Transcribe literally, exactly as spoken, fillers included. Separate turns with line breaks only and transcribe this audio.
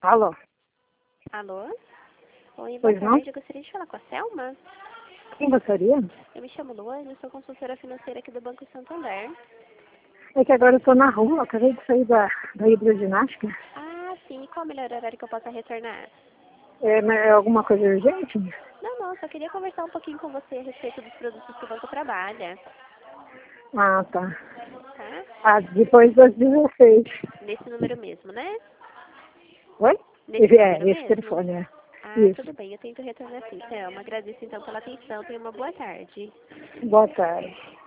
Alô?
Alô? Oi, boa
Pois não?
tarde. Eu gostaria de falar com a Selma.
Quem gostaria?
Eu me chamo Luane, eu sou consultora financeira aqui do Banco Santander.
É que agora eu tô na rua, acabei de sair da, da hidroginástica.
Ah, sim. Qual o melhor horário que eu possa retornar?
É, mas é alguma coisa urgente?
Não, não. Só queria conversar um pouquinho com você a respeito dos produtos que o banco trabalha.
Ah, tá.
Tá?
Ah, depois das dezesseis.
Nesse número mesmo, né?
Oi?
Nesse número
É, esse
mesmo?
telefone, é.
Ah,
Isso.
tudo bem. Eu tento retornar sim, Selma. Agradeço então pela atenção. Tenha uma boa tarde.
Boa tarde.